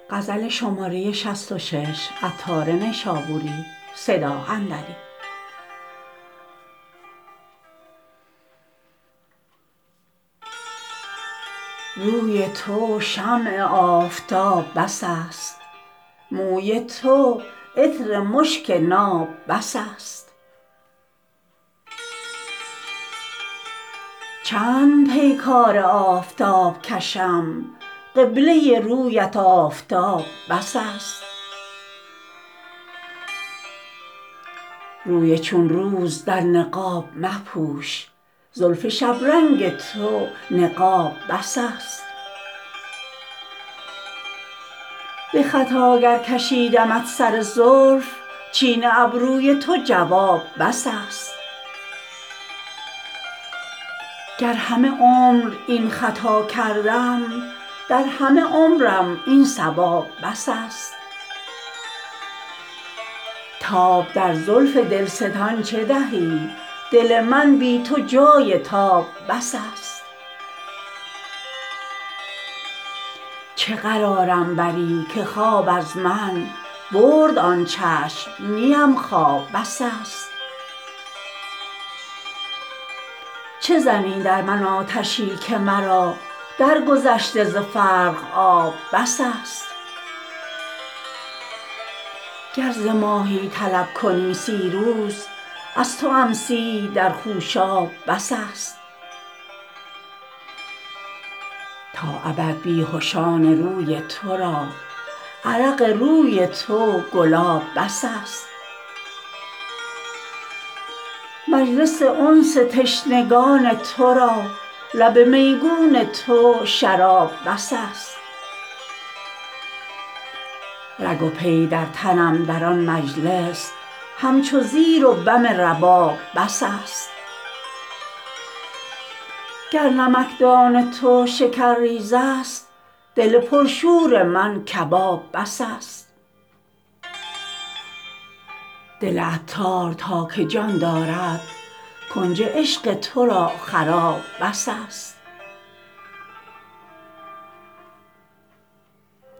روی تو شمع آفتاب بس است موی تو عطر مشک ناب بس است چند پیکار آفتاب کشم قبله رویت آفتاب بس است روی چون روز در نقاب مپوش زلف شبرنگ تو نقاب بس است به خطا گر کشیدمت سر زلف چین ابروی تو جواب بس است گر همه عمر این خطا کردم در همه عمرم این صواب بس است تاب در زلف دلستان چه دهی دل من بی تو جای تاب بس است چه قرارم بری که خواب از من برد آن چشم نیم خواب بس است چه زنی در من آتشی که مرا درگذشته ز فرق آب بس است گر ز ماهی طلب کنی 30 روز از توام 30 در خوشاب بس است تا ابد بیهشان روی تو را عرق روی تو گلاب بس است مجلس انس تشنگان تو را لب میگون تو شراب بس است رگ و پی در تنم در آن مجلس همچو زیر و بم رباب بس است گر نمکدان تو شکرریز است دل پرشور من کباب بس است دل عطار تا که جان دارد کنج عشق تو را خراب بس است